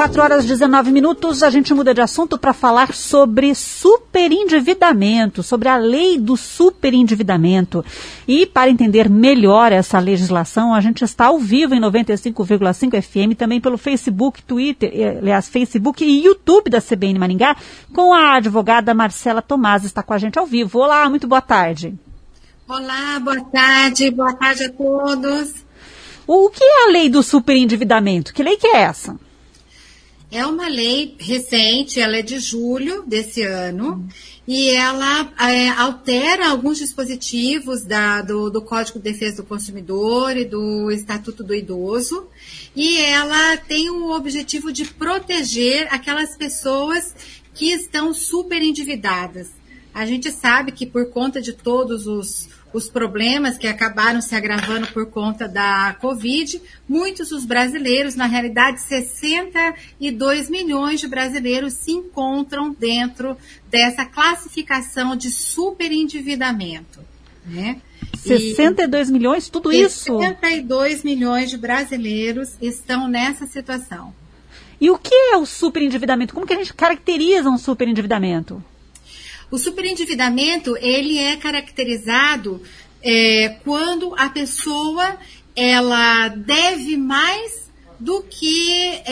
4h19, a gente muda de assunto para falar sobre superendividamento, sobre a lei do superendividamento. E para entender melhor essa legislação, a gente está ao vivo em 95,5 FM, também pelo Facebook, Twitter, Facebook e YouTube da CBN Maringá, com a advogada Marcela Tomás, está com a gente ao vivo. Olá, muito boa tarde. Olá, boa tarde a todos. O que é a lei do superendividamento? Que lei que é essa? É uma lei recente, ela é de julho desse ano, e ela altera alguns dispositivos do Código de Defesa do Consumidor e do Estatuto do Idoso, e ela tem o objetivo de proteger aquelas pessoas que estão superendividadas. A gente sabe que por conta de todos os problemas que acabaram se agravando por conta da Covid, muitos dos brasileiros, na realidade 62 milhões de brasileiros se encontram dentro dessa classificação de superendividamento, né? 62 milhões, tudo isso? 62 milhões de brasileiros estão nessa situação. E o que é o superendividamento? Como que a gente caracteriza um superendividamento? O superendividamento, ele é caracterizado quando a pessoa ela deve mais do que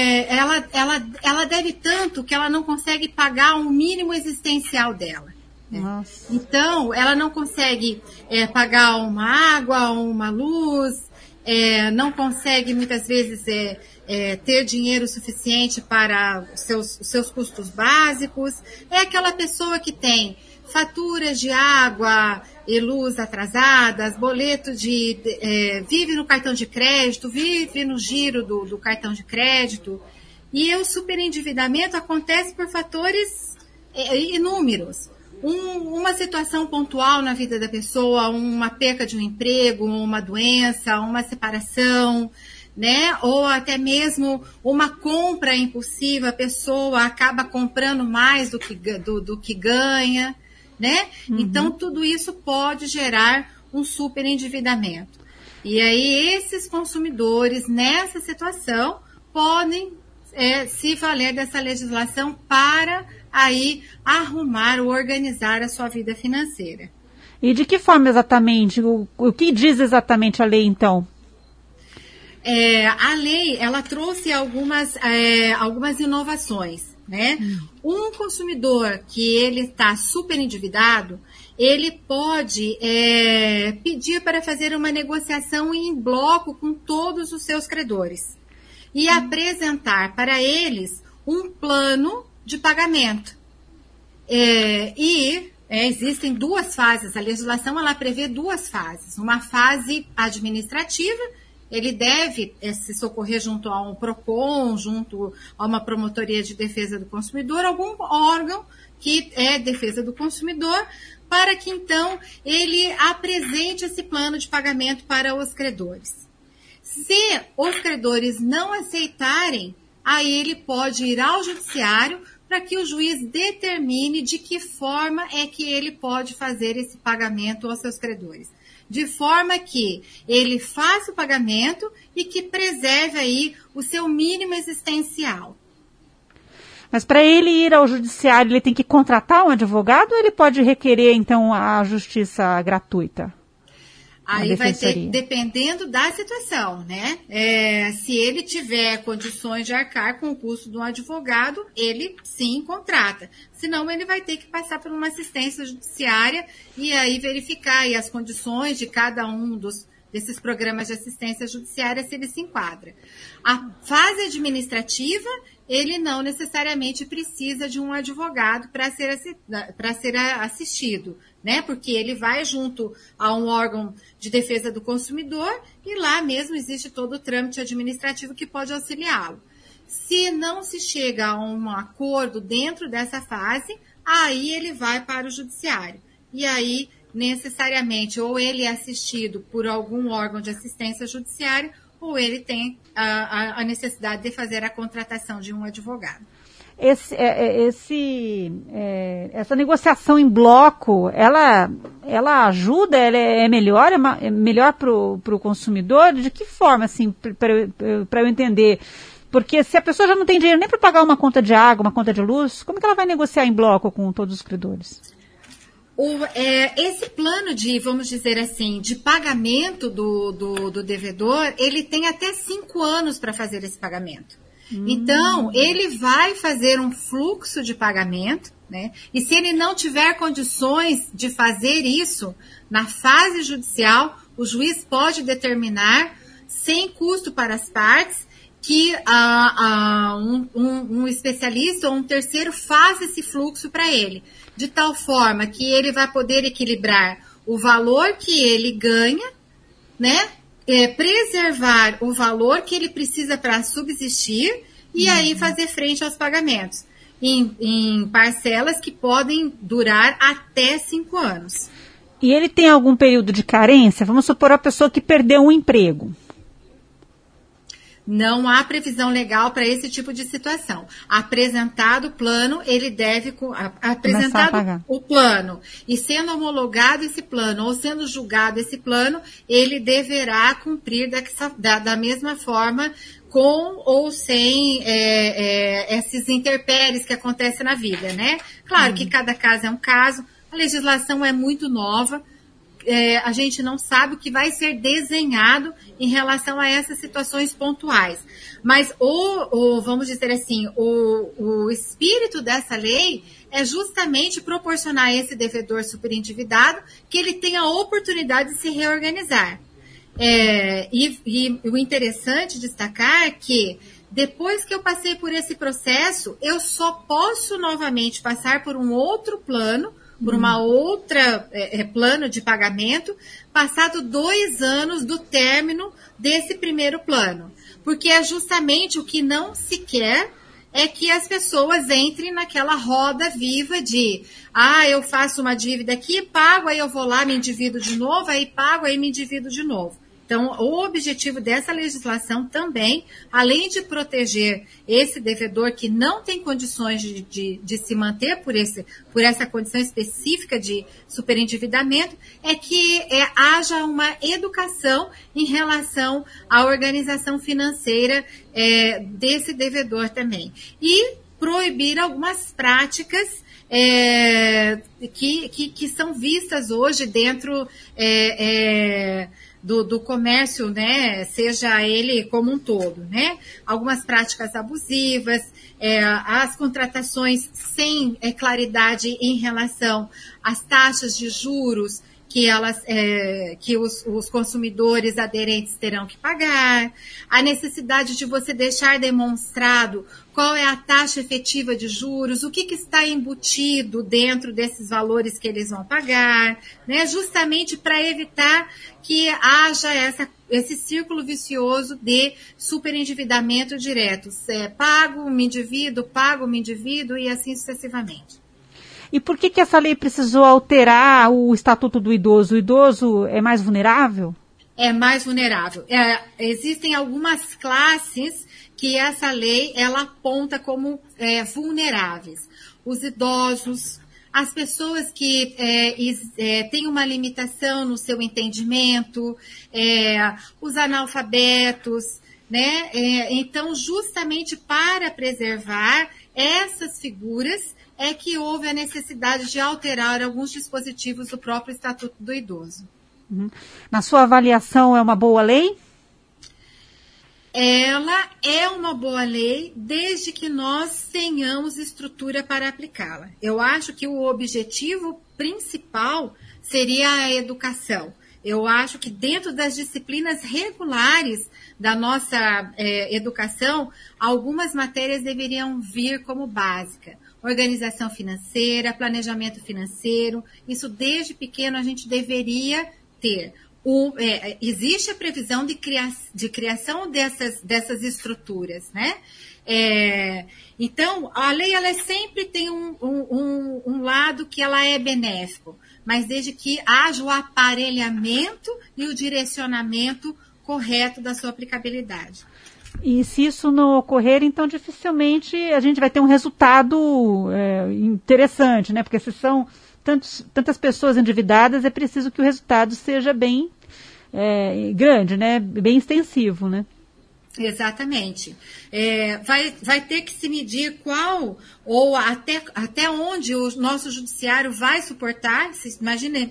ela deve tanto que ela não consegue pagar o mínimo existencial dela. Nossa. Então, ela não consegue pagar uma água, uma luz, não consegue muitas vezes ter dinheiro suficiente para os seus custos básicos. É aquela pessoa que tem faturas de água e luz atrasadas, boleto vive no cartão de crédito, vive no giro do cartão de crédito. E o superendividamento acontece por fatores inúmeros. Uma situação pontual na vida da pessoa, uma perca de um emprego, uma doença, uma separação, né? Ou até mesmo uma compra impulsiva, a pessoa acaba comprando mais do que ganha, né? Uhum. Então, tudo isso pode gerar um superendividamento. E aí, esses consumidores, nessa situação, podem se valer dessa legislação para aí arrumar ou organizar a sua vida financeira. E de que forma exatamente? O que diz exatamente a lei, então? A lei, ela trouxe algumas inovações, né? Um consumidor que ele está super endividado, ele pode pedir para fazer uma negociação em bloco com todos os seus credores e apresentar para eles um plano de pagamento. Existem duas fases, a legislação ela prevê duas fases, uma fase administrativa. Ele deve se socorrer junto a um PROCON, junto a uma promotoria de defesa do consumidor, algum órgão que é defesa do consumidor, para que então ele apresente esse plano de pagamento para os credores. Se os credores não aceitarem, aí ele pode ir ao judiciário para que o juiz determine de que forma é que ele pode fazer esse pagamento aos seus credores. De forma que ele faça o pagamento e que preserve aí o seu mínimo existencial. Mas para ele ir ao judiciário, ele tem que contratar um advogado ou ele pode requerer, então, a justiça gratuita? Aí vai ter, dependendo da situação, né? Se ele tiver condições de arcar com o custo de um advogado, ele sim contrata. Senão ele vai ter que passar por uma assistência judiciária e aí verificar aí as condições de cada um desses programas de assistência judiciária, se ele se enquadra. A fase administrativa, ele não necessariamente precisa de um advogado para ser assistido, né? Porque ele vai junto a um órgão de defesa do consumidor e lá mesmo existe todo o trâmite administrativo que pode auxiliá-lo. Se não se chega a um acordo dentro dessa fase, aí ele vai para o judiciário. E aí, necessariamente, ou ele é assistido por algum órgão de assistência judiciária, ou ele tem a necessidade de fazer a contratação de um advogado. Essa negociação em bloco, ela ajuda, ela é melhor para o consumidor? De que forma, assim, para eu entender? Porque se a pessoa já não tem dinheiro nem para pagar uma conta de água, uma conta de luz, como que ela vai negociar em bloco com todos os credores? Esse plano de, vamos dizer assim, de pagamento do devedor, ele tem até 5 anos para fazer esse pagamento. Então, ele vai fazer um fluxo de pagamento, né? E se ele não tiver condições de fazer isso na fase judicial, o juiz pode determinar, sem custo para as partes, que um especialista ou um terceiro faça esse fluxo para ele, de tal forma que ele vai poder equilibrar o valor que ele ganha, né? Preservar o valor que ele precisa para subsistir e aí fazer frente aos pagamentos em parcelas que podem durar até 5 anos. E ele tem algum período de carência? Vamos supor a pessoa que perdeu um emprego. Não há previsão legal para esse tipo de situação. Apresentado o plano, ele deve apresentado o plano e sendo homologado esse plano ou sendo julgado esse plano, ele deverá cumprir da mesma forma com ou sem esses intempéries que acontecem na vida, né? Claro que cada caso é um caso, a legislação é muito nova, a gente não sabe o que vai ser desenhado em relação a essas situações pontuais. Mas, vamos dizer assim, o espírito dessa lei é justamente proporcionar a esse devedor superendividado que ele tenha a oportunidade de se reorganizar. E o interessante destacar é que depois que eu passei por esse processo, eu só posso novamente passar por um outro plano, por uma outra plano de pagamento, passado 2 anos do término desse primeiro plano. Porque é justamente o que não se quer é que as pessoas entrem naquela roda viva de eu faço uma dívida aqui, pago, aí eu vou lá, me endivido de novo, aí pago, aí me endivido de novo. Então, o objetivo dessa legislação também, além de proteger esse devedor que não tem condições de se manter por essa condição específica de superendividamento, é que haja uma educação em relação à organização financeira desse devedor também. E proibir algumas práticas que são vistas hoje dentro do comércio, né, seja ele como um todo, né? Algumas práticas abusivas, as contratações sem claridade em relação às taxas de juros que os consumidores aderentes terão que pagar, a necessidade de você deixar demonstrado qual é a taxa efetiva de juros, o que está embutido dentro desses valores que eles vão pagar, né? Justamente para evitar que haja esse círculo vicioso de superendividamento direto. Pago, me endivido e assim sucessivamente. E por que essa lei precisou alterar o Estatuto do Idoso? O idoso é mais vulnerável? É mais vulnerável. Existem algumas classes que essa lei ela aponta como vulneráveis. Os idosos, as pessoas que têm uma limitação no seu entendimento, os analfabetos, né? Então, justamente para preservar essas figuras, é que houve a necessidade de alterar alguns dispositivos do próprio Estatuto do Idoso. Na sua avaliação, é uma boa lei? Ela é uma boa lei desde que nós tenhamos estrutura para aplicá-la. Eu acho que o objetivo principal seria a educação. Eu acho que dentro das disciplinas regulares da nossa educação, algumas matérias deveriam vir como básica. Organização financeira, planejamento financeiro, isso desde pequeno a gente deveria ter. Existe a previsão de criação dessas estruturas, né? Então, a lei ela sempre tem um lado que ela é benéfico, mas desde que haja o aparelhamento e o direcionamento correto da sua aplicabilidade. E se isso não ocorrer, então dificilmente a gente vai ter um resultado interessante, né? Porque se são tantas pessoas endividadas, é preciso que o resultado seja bem grande, né? Bem extensivo, né? Exatamente. Vai ter que se medir qual ou até onde o nosso judiciário vai suportar. Imagine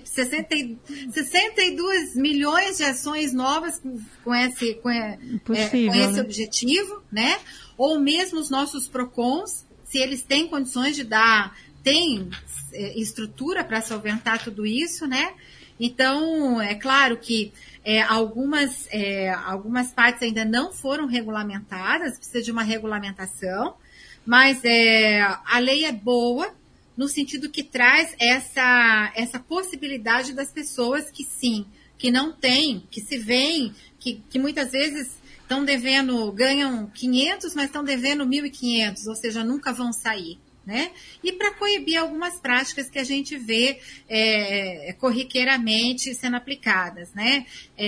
62 milhões de ações novas com esse objetivo, né? Ou mesmo os nossos PROCONs, se eles têm condições de têm estrutura para solventar tudo isso, né? Então, é claro que algumas partes ainda não foram regulamentadas, precisa de uma regulamentação, mas a lei é boa no sentido que traz essa possibilidade das pessoas que não têm, que se veem, que muitas vezes estão devendo, ganham 500, mas estão devendo 1.500, ou seja, nunca vão sair. Né? E para coibir algumas práticas que a gente vê corriqueiramente sendo aplicadas, né?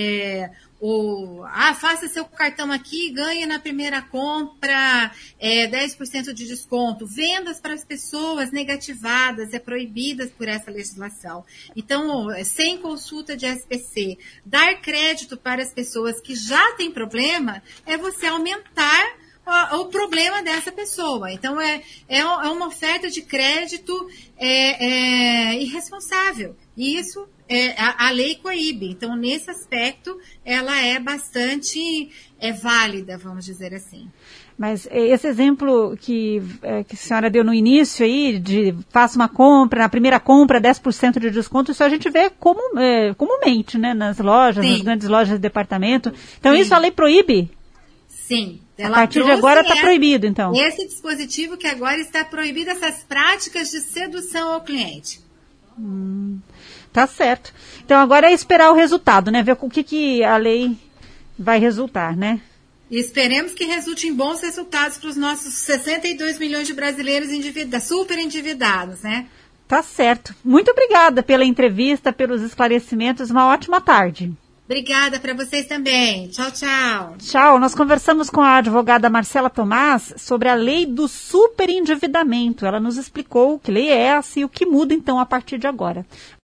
Faça seu cartão aqui e ganhe na primeira compra 10% de desconto. Vendas para as pessoas negativadas, proibidas por essa legislação. Então, sem consulta de SPC, dar crédito para as pessoas que já têm problema é você aumentar o problema dessa pessoa. Então, é uma oferta de crédito irresponsável. E isso a lei coíbe. Então, nesse aspecto, ela é bastante válida, vamos dizer assim. Mas esse exemplo que a senhora deu no início aí, de faça uma compra, na primeira compra 10% de desconto, isso a gente vê comumente, né? Nas lojas, nas grandes lojas de departamento. Então, isso a lei proíbe? Sim. A partir de agora está proibido, então. Esse dispositivo que agora está proibido essas práticas de sedução ao cliente. Tá certo. Então agora é esperar o resultado, né? Ver com o que a lei vai resultar, né? E esperemos que resulte em bons resultados para os nossos 62 milhões de brasileiros super endividados, né? Tá certo. Muito obrigada pela entrevista, pelos esclarecimentos. Uma ótima tarde. Obrigada para vocês também. Tchau, tchau. Tchau. Nós conversamos com a advogada Marcela Tomás sobre a lei do superendividamento. Ela nos explicou que lei é essa e o que muda, então, a partir de agora.